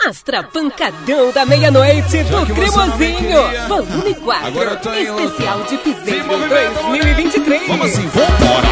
Astra Pancadão da Meia-Noite do Cremosinho, volume 4, especial de Piseiro 2023. Vamos assim, vambora!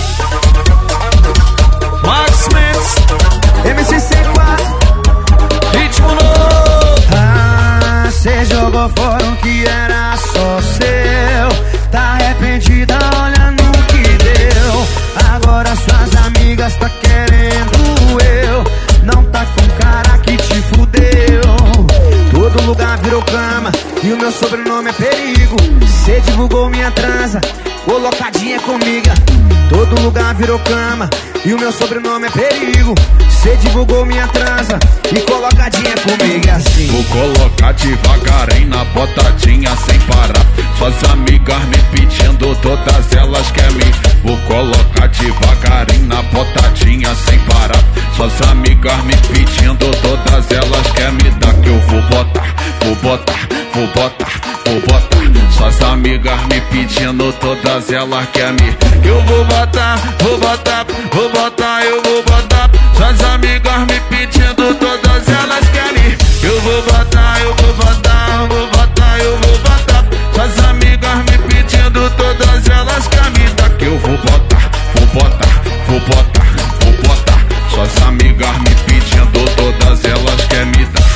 Max Mendes, MC4, ritmo novo. ah, cê jogou fora o que era só seu. Tá arrependida, olha no que deu. Agora suas amigas tá querendo eu. Não tá com cara que te fudeu. Todo lugar virou cama e o meu sobrenome é perigo. Cê divulgou minha transa, colocadinha comigo. Todo lugar virou cama e o meu sobrenome é perigo. Cê divulgou minha transa e colocadinha comigo assim. Vou colocar devagarinho na botadinha sem parar. Suas amigas me pedindo, todas elas querem me. Vou colocar devagarinho na botadinha sem parar. Suas amigas me pedindo, todas elas querem me dar. Que eu vou botar, vou botar, vou botar, vou botar. Suas amigas me pedindo, todas elas querem me. Eu vou botar, vou botar, vou botar, eu vou botar. Suas amigas me pedindo, todas elas querem me. Eu vou botar, eu vou botar, vou botar, eu vou botar. Suas amigas me pedindo, todas elas querem me dar. Que eu vou botar, vou botar, vou botar, vou botar. Suas amigas me pedindo, todas elas querem me dar.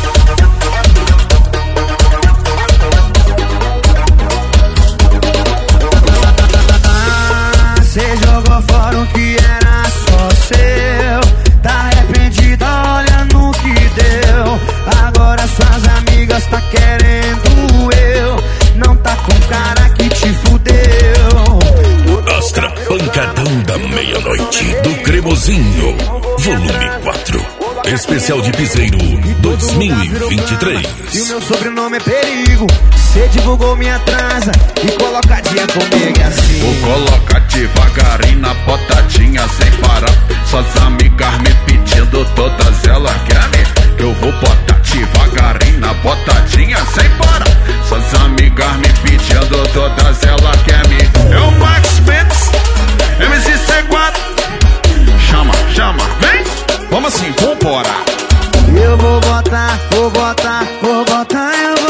Cê jogou fora o que era só seu. Tá arrependida, olha no que deu. Agora suas amigas tá querendo eu. Não tá com cara que te fudeu. Astra Pancadão da Meia-Noite do Cremosinho, volume 4, especial de Piseiro 2023. E o meu sobrenome é perigo. Cê divulgou minha transa e colocadinha comigo assim. Vou colocar devagarinho na botadinha sem parar. Suas amigas me pedindo, todas elas querem me. Eu vou botar devagarinho na botadinha sem parar. Suas amigas me pedindo, todas elas querem me. É o Max Mendes, MC4. Chama, chama, vem! Vamos assim, vambora! Eu vou botar, vou botar, vou botar, eu